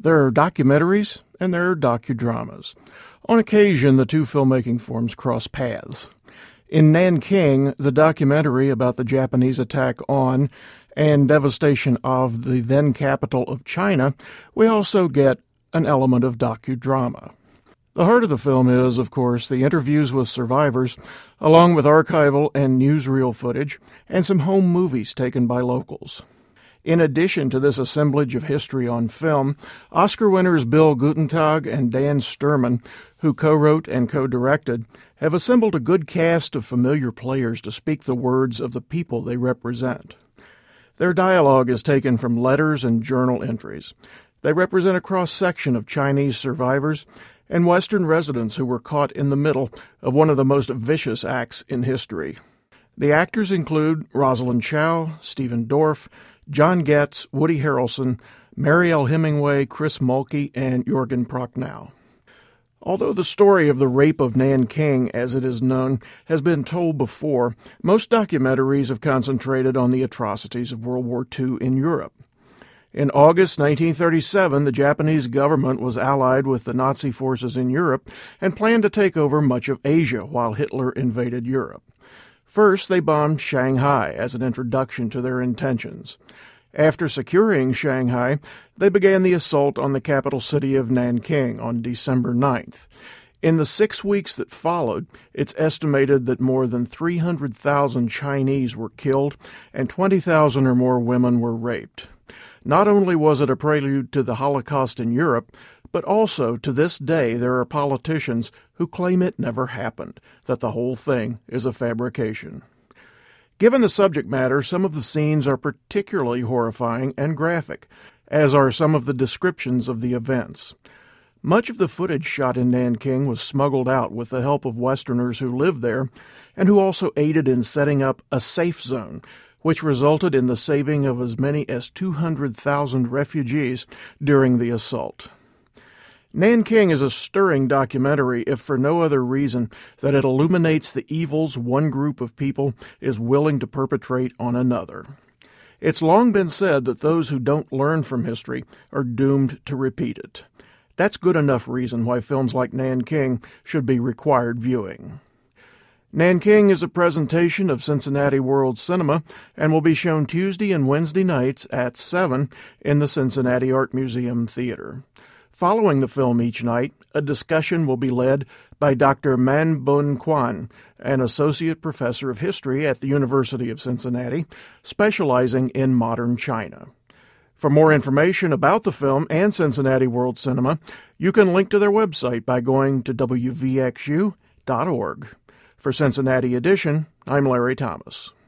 There are documentaries and there are docudramas. On occasion, the two filmmaking forms cross paths. In Nanking, the documentary about the Japanese attack on and devastation of the then capital of China, we also get an element of docudrama. The heart of the film is, of course, the interviews with survivors, along with archival and newsreel footage, and some home movies taken by locals. In addition to this assemblage of history on film, Oscar winners Bill Gutentag and Dan Sturman, who co-wrote and co-directed, have assembled a good cast of familiar players to speak the words of the people they represent. Their dialogue is taken from letters and journal entries. They represent a cross-section of Chinese survivors and Western residents who were caught in the middle of one of the most vicious acts in history. The actors include Rosalind Chow, Stephen Dorff, John Getz, Woody Harrelson, Mariel Hemingway, Chris Mulkey, and Jürgen Prochnow. Although the story of the rape of Nanking, as it is known, has been told before, most documentaries have concentrated on the atrocities of World War II in Europe. In August 1937, the Japanese government was allied with the Nazi forces in Europe and planned to take over much of Asia while Hitler invaded Europe. First, they bombed Shanghai as an introduction to their intentions. After securing Shanghai, they began the assault on the capital city of Nanking on December 9th. In the 6 weeks that followed, it's estimated that more than 300,000 Chinese were killed and 20,000 or more women were raped. Not only was it a prelude to the Holocaust in Europe, but also to this day there are politicians who claim it never happened, that the whole thing is a fabrication. Given the subject matter, some of the scenes are particularly horrifying and graphic, as are some of the descriptions of the events. Much of the footage shot in Nanking was smuggled out with the help of Westerners who lived there and who also aided in setting up a safe zone, which resulted in the saving of as many as 200,000 refugees during the assault. Nanking is a stirring documentary, if for no other reason that it illuminates the evils one group of people is willing to perpetrate on another. It's long been said that those who don't learn from history are doomed to repeat it. That's good enough reason why films like Nanking should be required viewing. Nanking is a presentation of Cincinnati World Cinema and will be shown Tuesday and Wednesday nights at 7 in the Cincinnati Art Museum Theater. Following the film each night, a discussion will be led by Dr. Man Bun Quan, an associate professor of history at the University of Cincinnati, specializing in modern China. For more information about the film and Cincinnati World Cinema, you can link to their website by going to wvxu.org. For Cincinnati Edition, I'm Larry Thomas.